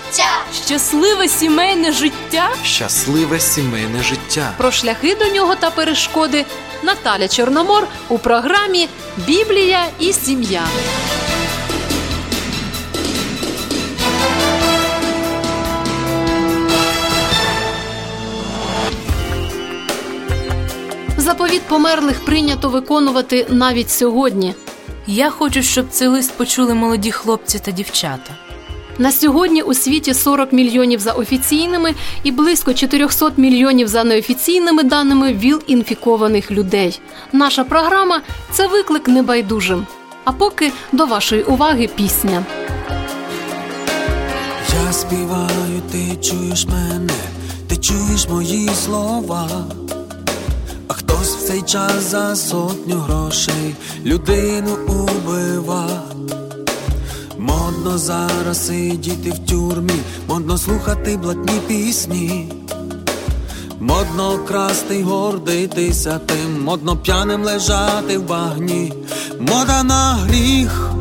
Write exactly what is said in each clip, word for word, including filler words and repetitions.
життя. Щасливе сімейне життя. Щасливе сімейне життя. Про шляхи до нього та перешкоди Наталя Чорномор у програмі «Біблія і сім'я». Заповіт померлих прийнято виконувати навіть сьогодні. Я хочу, щоб цей лист почули молоді хлопці та дівчата. На сьогодні у світі сорок мільйонів за офіційними і близько чотириста мільйонів за неофіційними даними ВІЛ-інфікованих людей. Наша програма – це виклик небайдужим. А поки до вашої уваги пісня. Я співаю, ти чуєш мене, ти чуєш мої слова. А хтось в цей час за сотню грошей людину убива. Модно зараз сидіти в тюрмі, модно слухати блатні пісні, модно красти й гордитися тим, модно п'яним лежати в багні. Мода на гріх,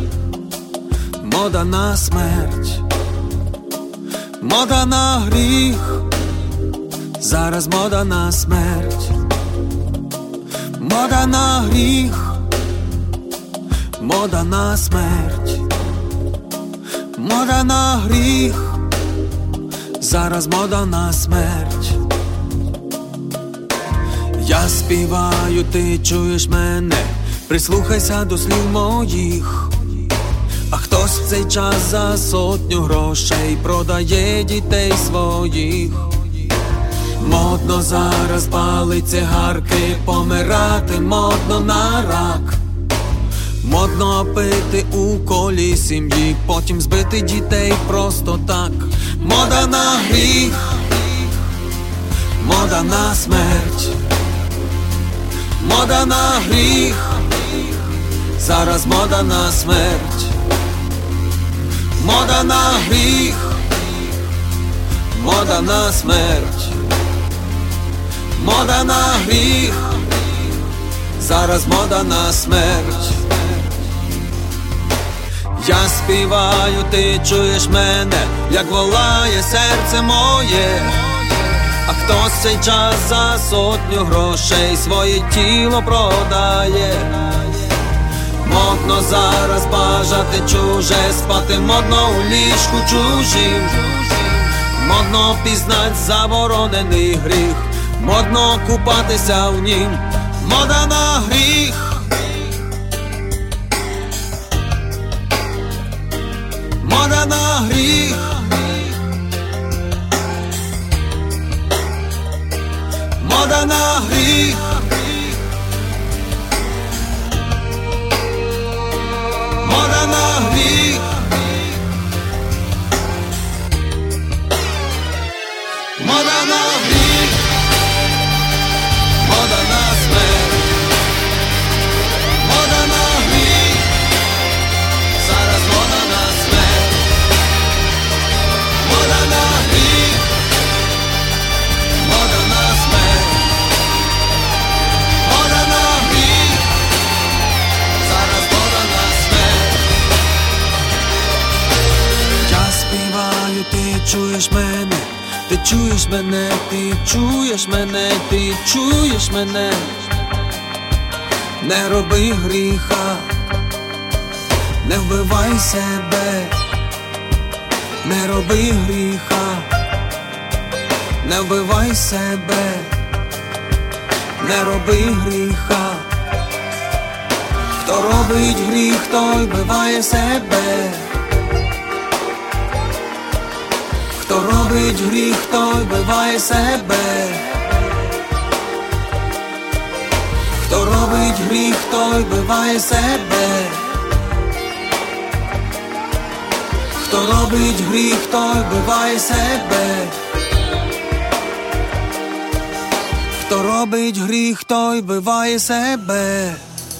мода на смерть, мода на гріх, зараз мода на смерть. Мода на гріх, мода на смерть, мода на гріх, зараз мода на смерть. Я співаю, ти чуєш мене, прислухайся до слів моїх. А хтось в цей час за сотню грошей продає дітей своїх. Модно зараз палить цигарки, помирати модно на рак. Модно пити у колі сім'ї, потім збити дітей просто так. Мода на гріх, мода на смерть, мода на гріх, зараз мода на смерть. Мода на гріх, мода на смерть, мода на гріх, зараз мода на смерть. Я співаю, ти чуєш мене, як волає серце моє. А хтось цей час за сотню грошей своє тіло продає. Модно зараз бажати чуже, спати модно у ліжку чужим. Модно пізнать заборонений гріх, модно купатися в нім. Мода на гріх, мода на гріх, мода на гріх, мода на гріх, мода на гріх, мода на смерть, мода на гріх, зараз мода на смерть, мода на гріх, мода на смерть, мода на гріх, зараз мода на смерть. Я співаю, ти чуєш мене, ти чуєш мене, ти чуєш мене, ти чуєш мене. Не роби гріха, не вбивай себе. Не роби гріха, не вбивай себе. Не роби гріха. Хто робить гріх, той вбиває себе. Хто робить гріх, той вбиває себе. Хто робить гріх, той вбиває себе. Хто робить гріх, той вбиває себе. Хто робить гріх, той вбиває себе.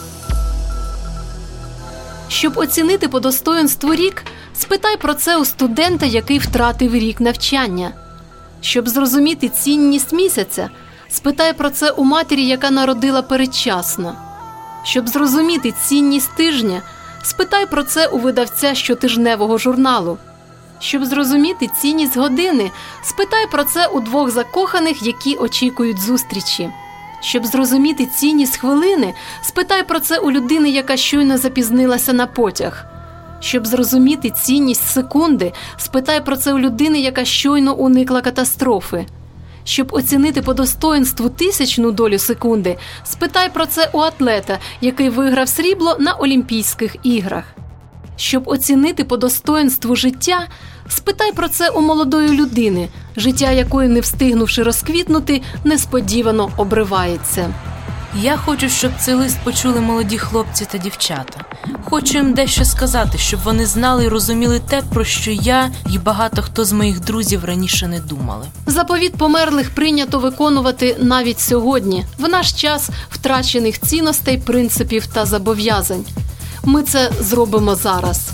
Щоб оцінити по достоїнству рік, спитай про це у студента, який втратив рік навчання. Щоб зрозуміти цінність місяця, спитай про це у матері, яка народила передчасно. Щоб зрозуміти цінність тижня, спитай про це у видавця щотижневого журналу. Щоб зрозуміти цінність години, спитай про це у двох закоханих, які очікують зустрічі. Щоб зрозуміти цінність хвилини, спитай про це у людини, яка щойно запізнилася на потяг. Щоб зрозуміти цінність секунди, спитай про це у людини, яка щойно уникла катастрофи. Щоб оцінити по достоинству тисячну долю секунди, спитай про це у атлета, який виграв срібло на Олімпійських іграх. Щоб оцінити по достоинству життя, спитай про це у молодої людини, життя якої, не встигнувши розквітнути, несподівано обривається. Я хочу, щоб цей лист почули молоді хлопці та дівчата. Хочу їм дещо сказати, щоб вони знали і розуміли те, про що я і багато хто з моїх друзів раніше не думали. Заповіт померлих прийнято виконувати навіть сьогодні, в наш час втрачених цінностей, принципів та зобов'язань. Ми це зробимо зараз.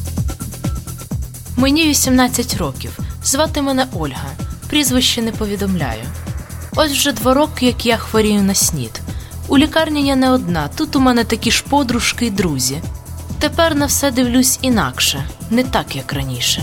Мені вісімнадцять років. Звати мене Ольга. Прізвище не повідомляю. Ось вже два роки, як я хворію на снід. У лікарні я не одна, тут у мене такі ж подружки й друзі. Тепер на все дивлюсь інакше, не так, як раніше.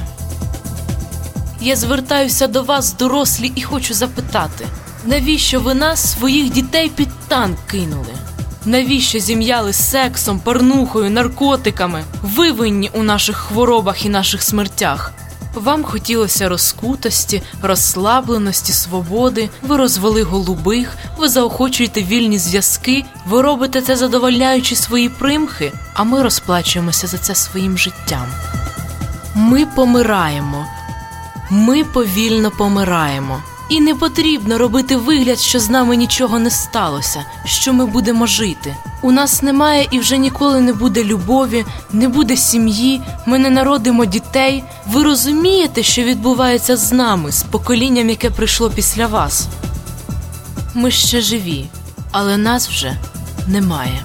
Я звертаюся до вас, дорослі, і хочу запитати, навіщо ви нас, своїх дітей, під танк кинули? Навіщо зім'яли сексом, порнухою, наркотиками? Ви винні у наших хворобах і наших смертях. Вам хотілося розкутості, розслабленості, свободи, ви розвели голубих, ви заохочуєте вільні зв'язки, ви робите це, задовольняючи свої примхи, а ми розплачуємося за це своїм життям. Ми помираємо. Ми повільно помираємо. І не потрібно робити вигляд, що з нами нічого не сталося, що ми будемо жити. У нас немає і вже ніколи не буде любові, не буде сім'ї, ми не народимо дітей. Ви розумієте, що відбувається з нами, з поколінням, яке прийшло після вас? Ми ще живі, але нас вже немає.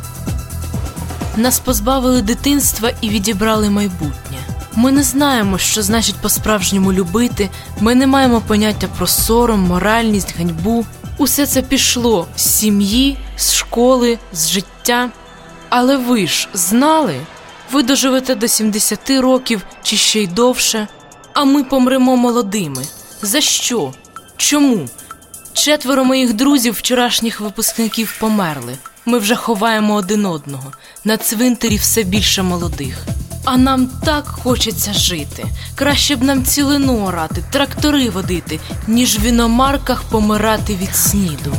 Нас позбавили дитинства і відібрали майбутнє. Ми не знаємо, що значить по-справжньому любити, ми не маємо поняття про сором, моральність, ганьбу. Усе це пішло з сім'ї, з школи, з життя. Але ви ж знали? Ви доживете до сімдесяти років чи ще й довше, а ми помремо молодими. За що? Чому? Четверо моїх друзів, вчорашніх випускників, померли. Ми вже ховаємо один одного. На цвинтарі все більше молодих. А нам так хочеться жити. Краще б нам цілину орати, трактори водити, ніж в іномарках помирати від сніду.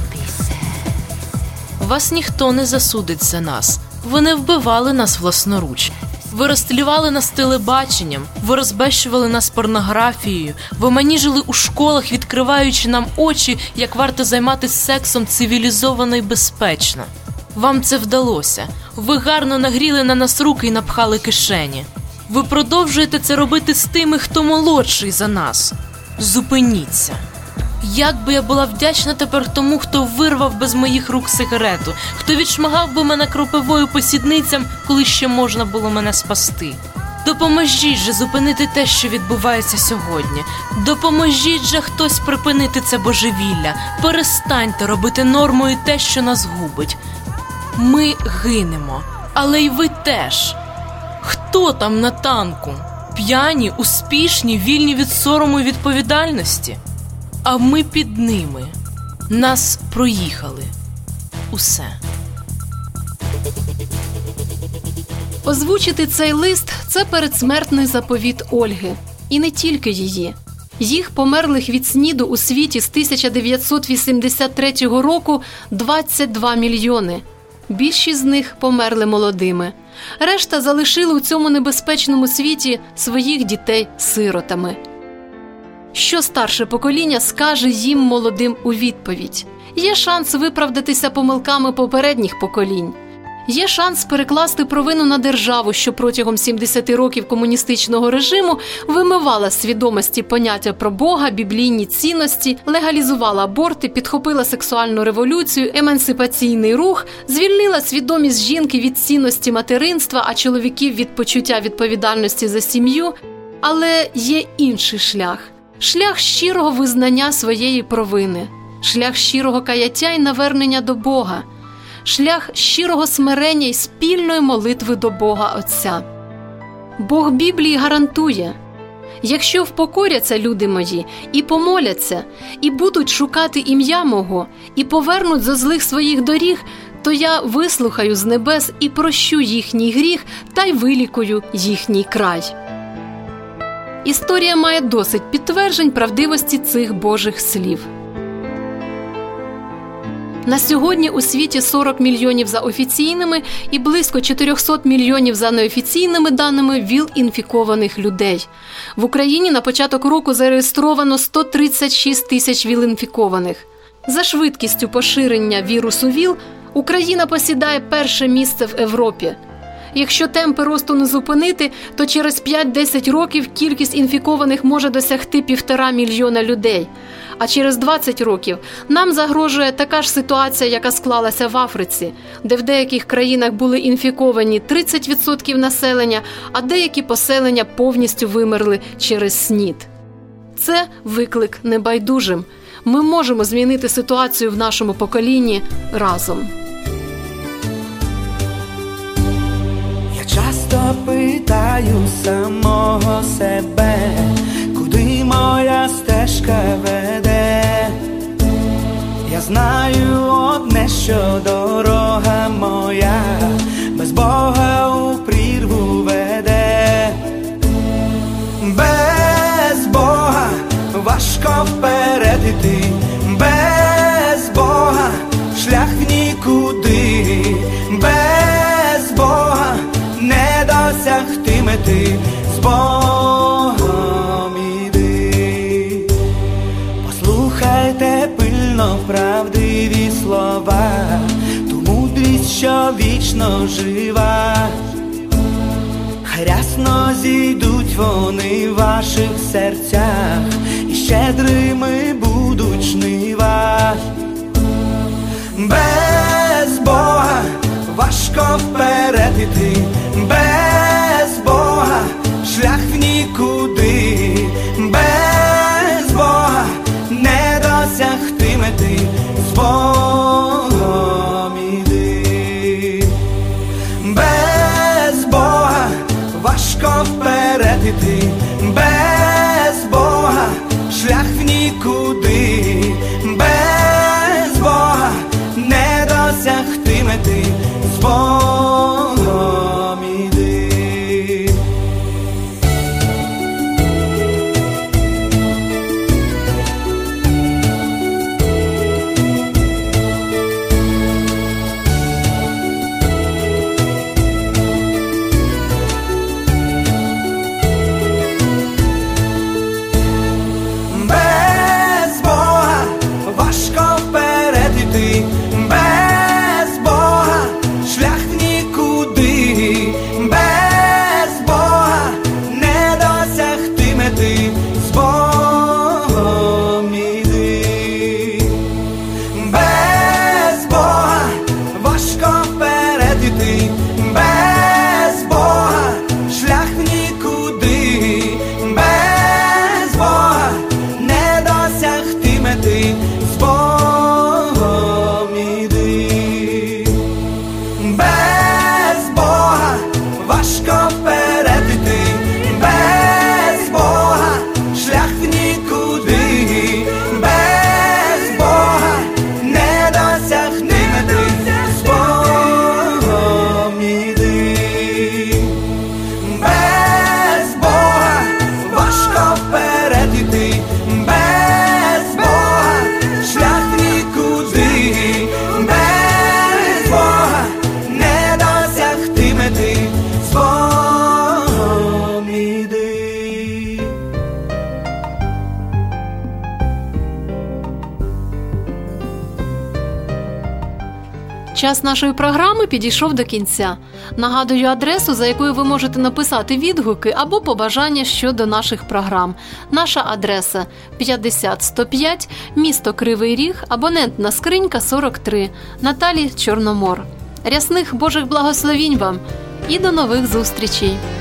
Вас ніхто не засудить за нас. Ви не вбивали нас власноруч. Ви розтлівали нас телебаченням, ви розбещували нас порнографією, ви маніжили у школах, відкриваючи нам очі, як варто займатися сексом цивілізовано і безпечно. Вам це вдалося. Ви гарно нагріли на нас руки і напхали кишені. Ви продовжуєте це робити з тими, хто молодший за нас. Зупиніться. Як би я була вдячна тепер тому, хто вирвав без моїх рук сигарету, хто відшмагав би мене кропивою по сідницям, коли ще можна було мене спасти. Допоможіть же зупинити те, що відбувається сьогодні. Допоможіть же хтось припинити це божевілля. Перестаньте робити нормою те, що нас губить. Ми гинемо, але й ви теж. Хто там на танку? П'яні, успішні, вільні від сорому і відповідальності? А ми під ними. Нас проїхали. Усе. Озвучити цей лист – це передсмертний заповіт Ольги. І не тільки її. Їх, померлих від сніду, у світі з тисяча дев'ятсот вісімдесят третього року двадцять два мільйони. Більшість з них померли молодими. Решта залишили у цьому небезпечному світі своїх дітей сиротами. Що старше покоління скаже їм молодим у відповідь? Є шанс виправдатися помилками попередніх поколінь. Є шанс перекласти провину на державу, що протягом сімдесяти років комуністичного режиму вимивала з свідомості поняття про Бога, біблійні цінності, легалізувала аборти, підхопила сексуальну революцію, емансипаційний рух, звільнила свідомість жінки від цінності материнства, а чоловіків від почуття відповідальності за сім'ю. Але є інший шлях. Шлях щирого визнання своєї провини. Шлях щирого каяття і навернення до Бога. Шлях щирого смирення і спільної молитви до Бога Отця. Бог Біблії гарантує: Якщо впокоряться люди мої, і помоляться, і будуть шукати ім'я мого, і повернуть зо злих своїх доріг, то я вислухаю з небес і прощу їхній гріх та й вилікую їхній край. Історія має досить підтверджень правдивості цих Божих слів. На сьогодні у світі сорок мільйонів за офіційними і близько чотириста мільйонів за неофіційними даними ВІЛ-інфікованих людей. В Україні на початок року зареєстровано сто тридцять шість тисяч ВІЛ-інфікованих. За швидкістю поширення вірусу ВІЛ Україна посідає перше місце в Європі. Якщо темпи росту не зупинити, то через п'ять-десять років кількість інфікованих може досягти півтора мільйона людей. А через двадцять років нам загрожує така ж ситуація, яка склалася в Африці, де в деяких країнах були інфіковані тридцять відсотків населення, а деякі поселення повністю вимерли через СНІД. Це виклик небайдужим. Ми можемо змінити ситуацію в нашому поколінні разом. Я часто питаю самого себе, куди моя стежка веде. Я знаю одне, що дорога моя без Бога у прірву веде. Без Бога важко вперед іти, без Бога шлях в нікуди, без Бога не досягти мети, з Богом іди. Послухайте пильно правдиві слова, ту мудрість, що вічно жива. Хай рясно зійдуть вони в ваших серцях, і щедрими будуть жнива. Без Бога важко вперед іти, без Бога шлях в нікуди, без Бога не досягти мети, з Богом іди. Без Бога важко вперед іти, без Бога шлях в нікуди, без Бога не досягти мети, з Богом іди. Без Бога важко вперед іти, без Бога шлях в нікуди, без Бога не досягти мети, з Богом іди. Без Бога важко вперед іти, без Бога шлях в нікуди, без Бога не досягти мети, з Богом іди. Без Бога важко вперед іти, без Бога шлях в нікуди, без Бога не досягти мети, з Богом іди. Без Бога важко вперед іти, без Бога шлях в нікуди, без Бога не досягти мети, з Богом іди. Час нашої програми підійшов до кінця. Нагадую адресу, за якою ви можете написати відгуки або побажання щодо наших програм. Наша адреса п'ятдесят сто п'ять, місто Кривий Ріг, абонентна скринька сорок три, Наталі Чорномор. Рясних Божих благословінь вам і до нових зустрічей!